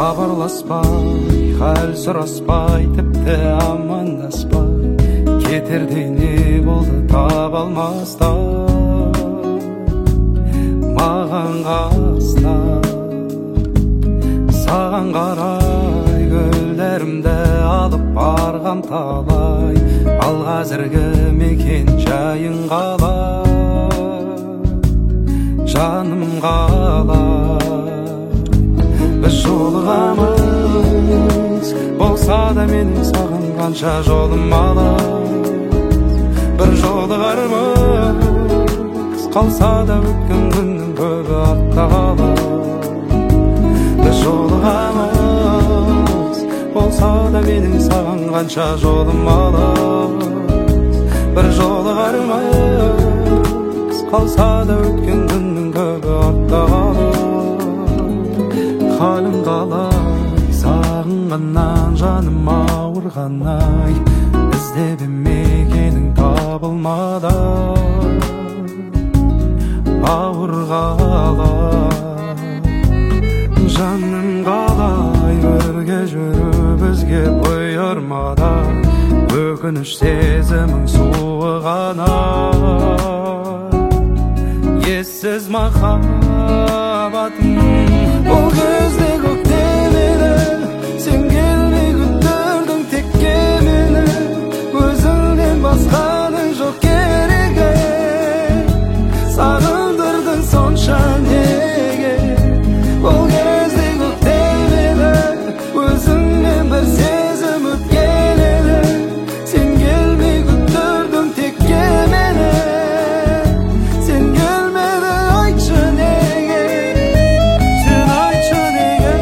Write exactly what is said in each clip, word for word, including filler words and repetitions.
хабарласпай, хәл сұраспай, тіпті амандаспай, кетердей не болды таба алмаста, маған қаста. Саған қарай гүлдерімді алып барғам талай, ал қазіргі мекен жайың қалай, жаным қалай. Біз жолығамыз, болса да менің саған қанша жолым алыс. Бір жолығармыз, қалса да өткен күннің көбі артта қалар. Біз жолығамыз, болса да менің саған қанша жолым алыс. Бір жолығармыз, қалса да өткен күннің көбі артта қалар. Халім қалай, сағынғаннан жаным ауырғанай, іздеп мекенің табылмады, ауырғалай. Жаным қалай, бірге жүру бізге бұйырмады, өкініш сезімің суығанай. Ессіз махаббатым, бұл кезде көктем еді, сен келмей күттірдің текке мені, өзіңнен басқаның жоқ керегі, сағындырдың сонша неге. Бұл кезде көктем еді, өзіңнен бір сезім өткен еді, сен келмей күттірдің текке мені, сен келмеді, айтшы неге, сен айтшы неге.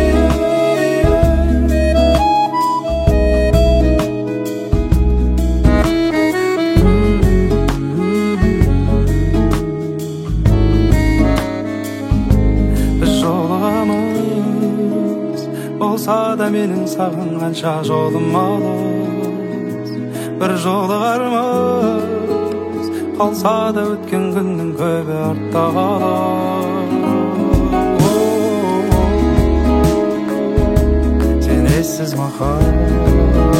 Біз жолығамыз, болса да менің саған қанша жолым алыс. Бір жолығармыз, қалса да өткен күннің көбі артта қалар. Сен ессіз махаббат.